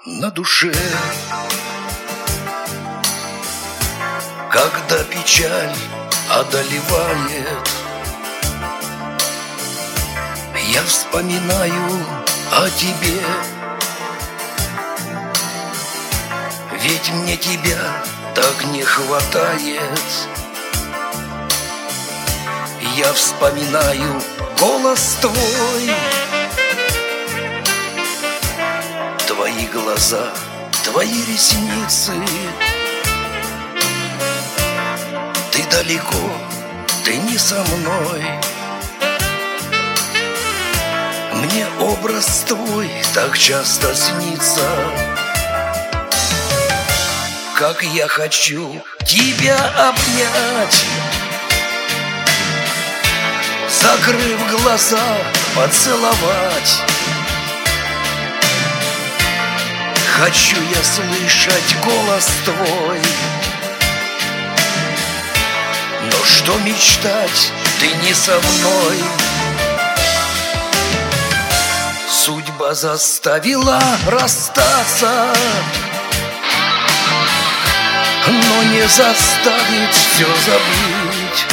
на душе. Когда печаль одолевает, я вспоминаю о тебе. Ведь мне тебя так не хватает. Я вспоминаю голос твой, твои глаза, твои ресницы. Ты далеко, ты не со мной. Мне образ твой так часто снится. Как я хочу тебя обнять, закрыв глаза, поцеловать. Хочу я слышать голос твой. Но что мечтать, ты не со мной. Судьба заставила расстаться, но не заставит все забыть.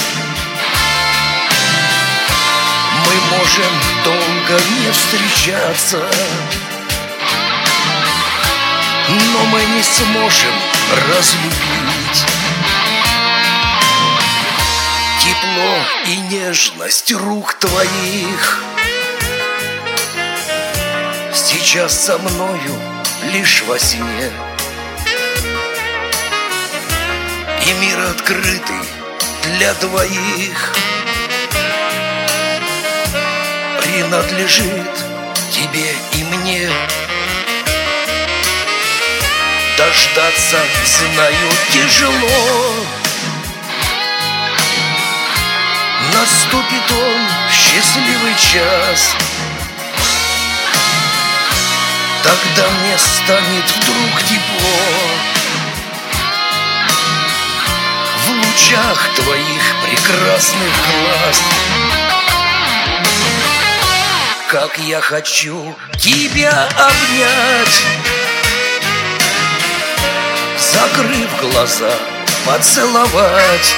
Мы можем долго не встречаться, но мы не сможем разлюбить. Тепло и нежность рук твоих сейчас со мною лишь во сне. И мир открытый для двоих принадлежит тебе и мне. Дождаться, знаю, тяжело. Наступит он, счастливый час. Тогда мне станет вдруг тепло в лучах твоих прекрасных глаз. Как я хочу тебя обнять, закрыв глаза, поцеловать.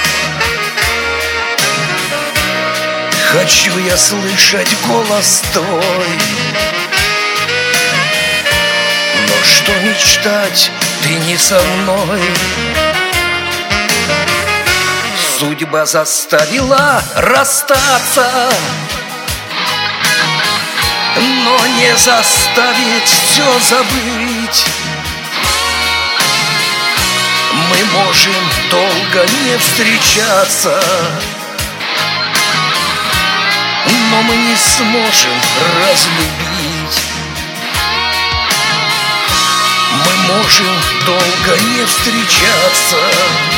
Хочу я слышать голос твой. Но что мечтать, ты не со мной. Судьба заставила расстаться, но не заставит все забыть. Мы можем долго не встречаться, но мы не сможем разлюбить. Мы можем долго не встречаться,